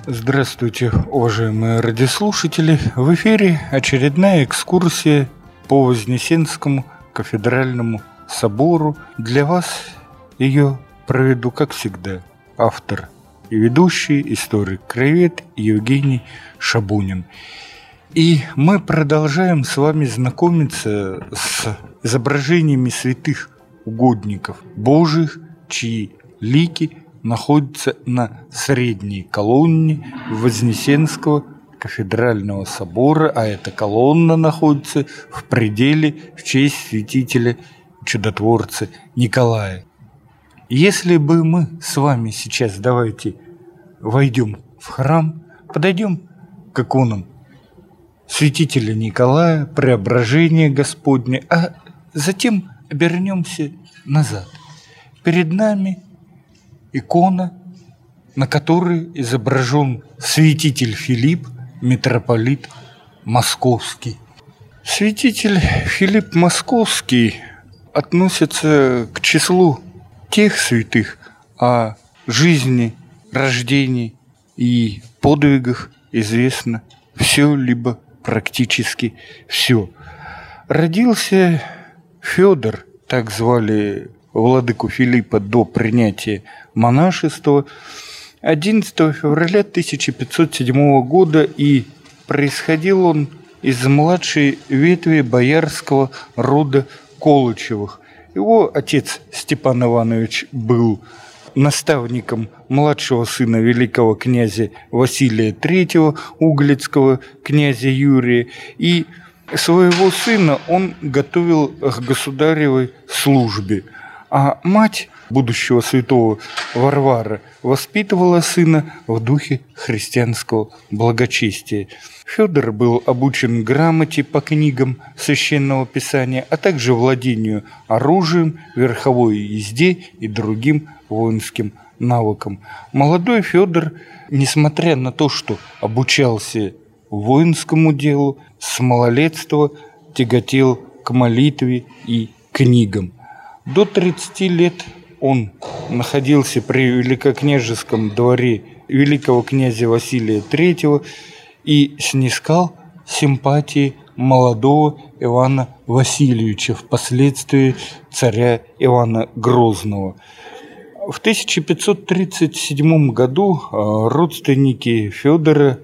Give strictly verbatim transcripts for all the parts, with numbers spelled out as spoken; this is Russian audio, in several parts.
Здравствуйте, уважаемые радиослушатели! В эфире очередная экскурсия по Вознесенскому кафедральному собору. Для вас ее проведу, как всегда, автор и ведущий, историк-краевед Евгений Шабунин. И мы продолжаем с вами знакомиться с изображениями святых угодников Божьих, чьи лики находится на средней колонне Вознесенского кафедрального собора, а эта колонна находится в пределе в честь святителя чудотворца Николая. Если бы мы с вами сейчас, давайте войдем в храм, подойдем к иконам святителя Николая, Преображения Господне, а затем обернемся назад. Перед нами икона, на которой изображен святитель Филипп, митрополит Московский. Святитель Филипп Московский относится к числу тех святых, о жизни, рождении и подвигах известно все, либо практически все. Родился Федор, так звали владыку Филиппа до принятия монашества, одиннадцатого февраля тысяча пятьсот седьмого года, и происходил он из младшей ветви боярского рода Колычевых. Его отец Степан Иванович был наставником младшего сына великого князя Василия третьего, углицкого князя Юрия, и своего сына он готовил к государевой службе. А мать будущего святого Варвара воспитывала сына в духе христианского благочестия. Федор был обучен грамоте по книгам Священного Писания, а также владению оружием, верховой езде и другим воинским навыкам. Молодой Федор, несмотря на то, что обучался воинскому делу, с малолетства тяготел к молитве и книгам. До тридцати лет он находился при великокняжеском дворе великого князя Василия третьего и снискал симпатии молодого Ивана Васильевича, впоследствии царя Ивана Грозного. В тысяча пятьсот тридцать седьмом году родственники Федора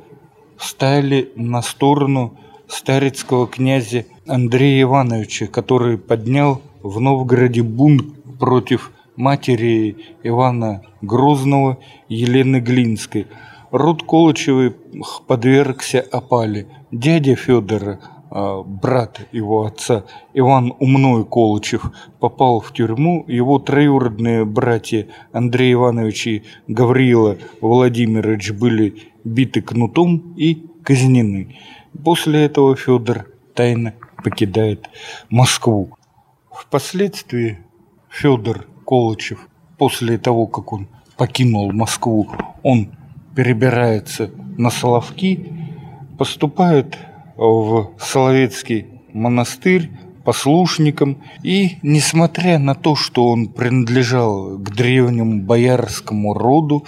встали на сторону старецкого князя Андрея Ивановича, который поднял в Новгороде бунт против матери Ивана Грозного Елены Глинской. Род Колычевых подвергся опале. Дядя Федора, брат его отца, Иван Умной Колычев, попал в тюрьму. Его троюродные братья Андрей Иванович и Гавриила Владимирович были биты кнутом и казнены. После этого Федор тайно покидает Москву. Впоследствии Федор Колычев, после того, как он покинул Москву, он перебирается на Соловки, поступает в Соловецкий монастырь послушником, и, несмотря на то, что он принадлежал к древнему боярскому роду,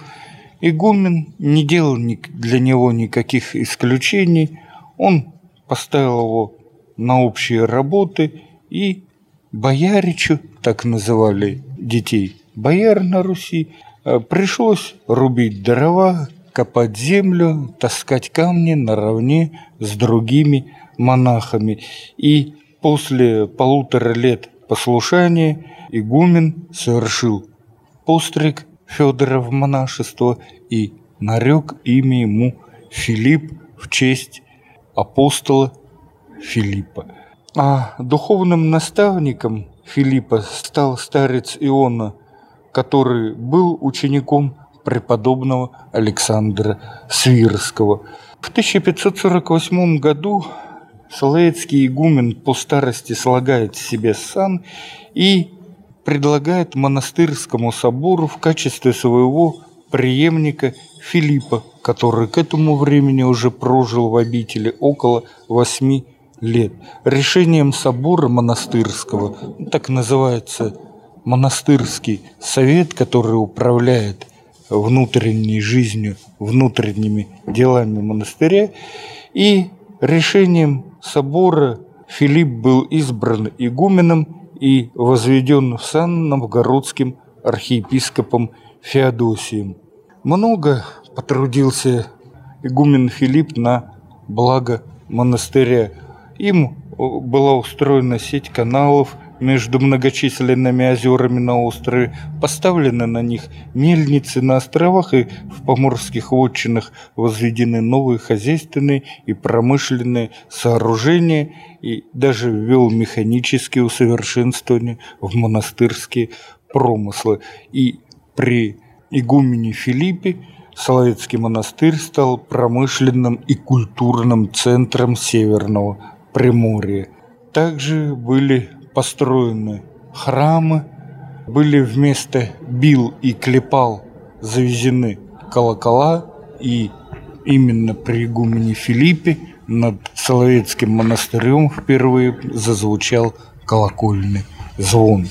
игумен не делал для него никаких исключений. Он поставил его на общие работы, и бояричу, так называли детей бояр на Руси, пришлось рубить дрова, копать землю, таскать камни наравне с другими монахами. И после полутора лет послушания игумен совершил постриг Федора в монашество и нарек имя ему Филипп в честь апостола Филиппа. А духовным наставником Филиппа стал старец Иона, который был учеником преподобного Александра Свирского. В тысяча пятьсот сорок восьмом году Соловецкий игумен по старости слагает в себе сан и предлагает монастырскому собору в качестве своего преемника Филиппа, который к этому времени уже прожил в обители около восьми лет. Решением собора монастырского, так называется монастырский совет, который управляет внутренней жизнью, внутренними делами монастыря, и решением собора Филипп был избран игуменом и возведен в сан новгородским архиепископом Феодосием. Много потрудился игумен Филипп на благо монастыря. Им была устроена сеть каналов между многочисленными озерами на острове, поставлены на них мельницы на островах, и в поморских вотчинах возведены новые хозяйственные и промышленные сооружения, и даже ввел механические усовершенствования в монастырские промыслы. И при игумене Филиппе Соловецкий монастырь стал промышленным и культурным центром Северного Приморья. Также были построены храмы, были вместо бил и клепал завезены колокола, и именно при игумене Филиппе над Соловецким монастырем впервые зазвучал колокольный звон.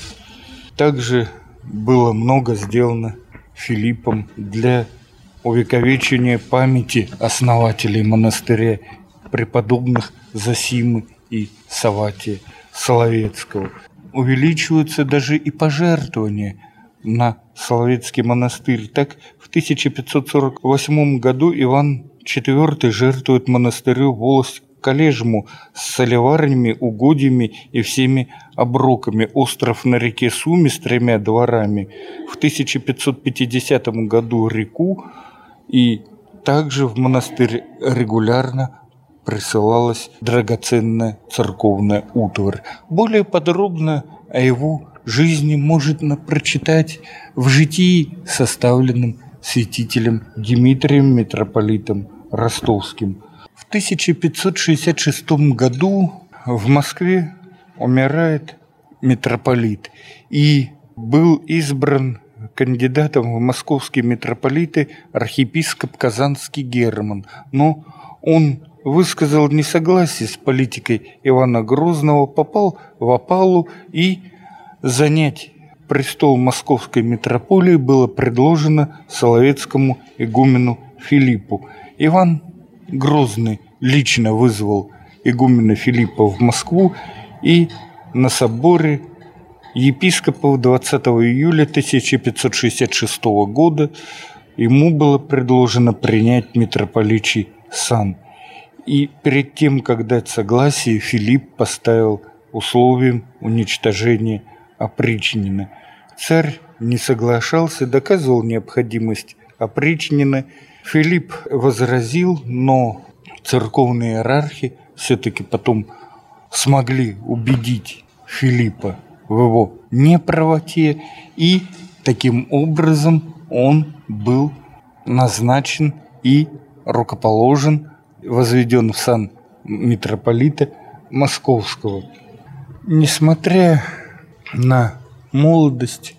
Также было много сделано Филиппом для увековечения памяти основателей монастыря, преподобных Зосимы и Савватия Соловецкого. Увеличиваются даже и пожертвования на Соловецкий монастырь. Так, в тысяча пятьсот сорок восьмом году Иван четвёртый жертвует монастырю волость Колежму с солеварнями, угодьями и всеми оброками, остров на реке Суми с тремя дворами. В тысяча пятьсот пятидесятом году реку, и также в монастырь регулярно присылалась драгоценная церковная утварь. Более подробно о его жизни можно прочитать в житии, составленном святителем Дмитрием митрополитом Ростовским. В тысяча пятьсот шестьдесят шестом году в Москве умирает митрополит, и был избран кандидатом в московские митрополиты архиепископ Казанский Герман, но он высказал несогласие с политикой Ивана Грозного, попал в опалу, и занять престол московской митрополии было предложено Соловецкому игумену Филиппу. Иван Грозный лично вызвал игумена Филиппа в Москву, и на соборе епископов двадцатого июля тысяча пятьсот шестьдесят шестого года ему было предложено принять митрополичий сан. И перед тем, как дать согласие, Филипп поставил условием уничтожения опричнина. Царь не соглашался, доказывал необходимость опричнина. Филипп возразил, но церковные иерархи все-таки потом смогли убедить Филиппа в его неправоте, и таким образом он был назначен и рукоположен, возведен в сан митрополита Московского. Несмотря на молодость,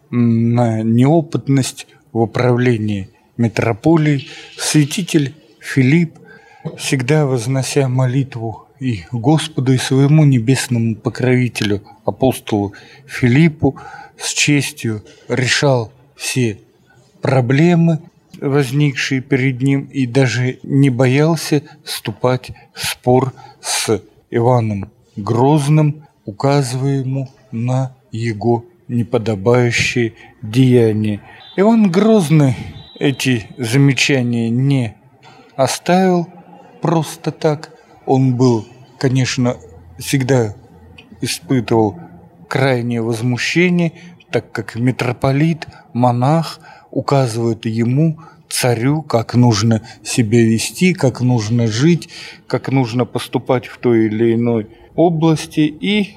на неопытность в управлении митрополией, святитель Филипп, всегда вознося молитву и Господу, и своему небесному покровителю, апостолу Филиппу, с честью решал все проблемы, возникшие перед ним, и даже не боялся вступать в спор с Иваном Грозным, указывая ему на его неподобающие деяния. Иван Грозный эти замечания не оставил просто так. Он был, конечно, всегда испытывал крайнее возмущение, так как митрополит, монах указывает ему, царю, как нужно себя вести, как нужно жить, как нужно поступать в той или иной области. И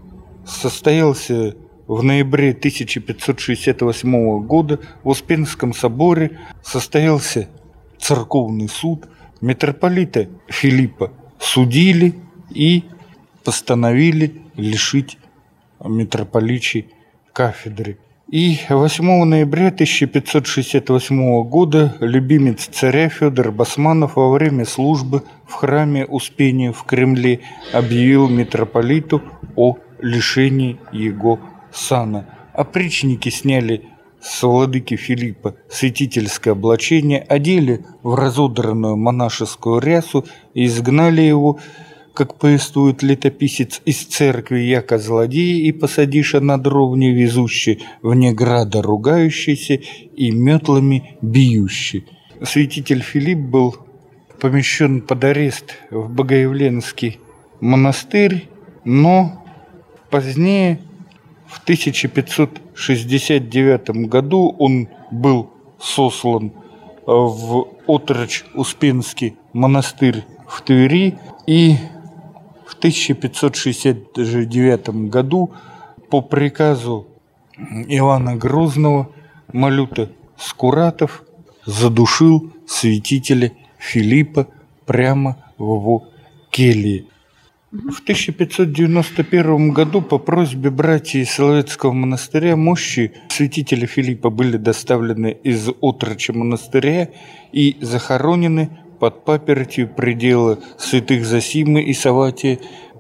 состоялся в ноябре тысяча пятьсот шестьдесят восьмого года в Успенском соборе состоялся церковный суд. Митрополита Филиппа судили и постановили лишить митрополичьей кафедры. И восьмого ноября тысяча пятьсот шестьдесят восьмого года любимец царя Федор Басманов во время службы в храме Успения в Кремле объявил митрополиту о лишении его сана. Опричники сняли с владыки Филиппа святительское облачение, одели в разодранную монашескую рясу и изгнали его, как повествует летописец, из церкви, яко злодея, и посадиша на дровне везущий, вне града ругающийся и метлами бьющий. Святитель Филипп был помещен под арест в Богоявленский монастырь, но позднее, в тысяча пятьсот шестьдесят девятом году, он был сослан в Отрочь-Успенский монастырь в Твери, и в тысяча пятьсот шестьдесят девятом году по приказу Ивана Грозного Малюта Скуратов задушил святителя Филиппа прямо в его келье. В тысяча пятьсот девяносто первом году по просьбе братьев Соловецкого монастыря мощи святителя Филиппа были доставлены из Отроча монастыря и захоронены под папертью предела святых Зосимы и Саватия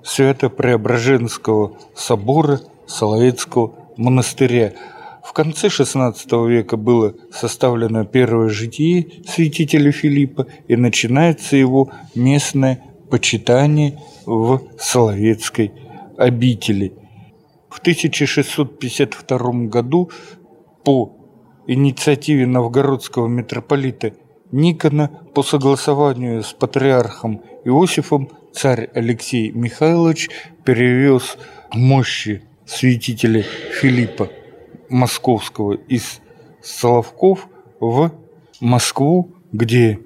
Свято-Преображенского собора Соловецкого монастыря. В конце шестнадцатого века было составлено первое житие святителя Филиппа, и начинается его местное почитание в Соловецкой обители. В тысяча шестьсот пятьдесят втором году по инициативе новгородского митрополита Никона по согласованию с патриархом Иосифом царь Алексей Михайлович перевез мощи святителя Филиппа Московского из Соловков в Москву, где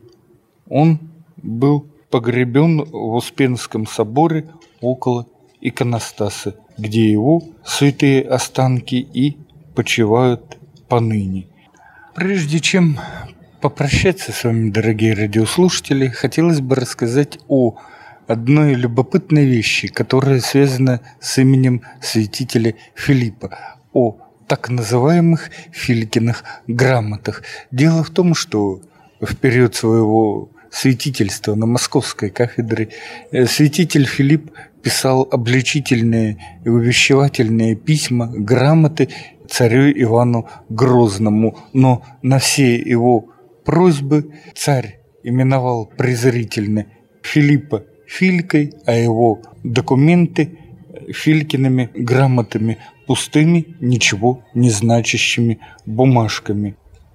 он был погребен в Успенском соборе около иконостаса, где его святые останки и почивают поныне. Прежде чем попрощаться с вами, дорогие радиослушатели, хотелось бы рассказать о одной любопытной вещи, которая связана с именем святителя Филиппа, о так называемых Филькиных грамотах. Дело в том, что в период своего святительства на Московской кафедре святитель Филипп писал обличительные и увещевательные письма, грамоты царю Ивану Грозному, но на все его просьбы царь именовал презрительно Филиппа Филькой, а его документы Филькиными грамотами, пустыми, ничего не значащими бумажками.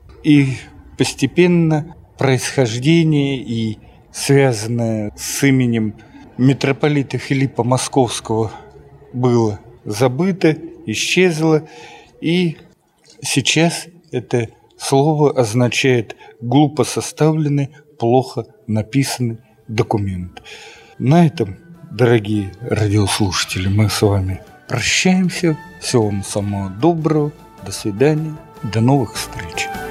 И постепенно происхождение и связанное с именем митрополита Филиппа Московского было забыто, исчезло, и сейчас это слово означает глупо составленный, плохо написанный документ. На этом, дорогие радиослушатели, мы с вами прощаемся. Всего вам самого доброго. До свидания. До новых встреч.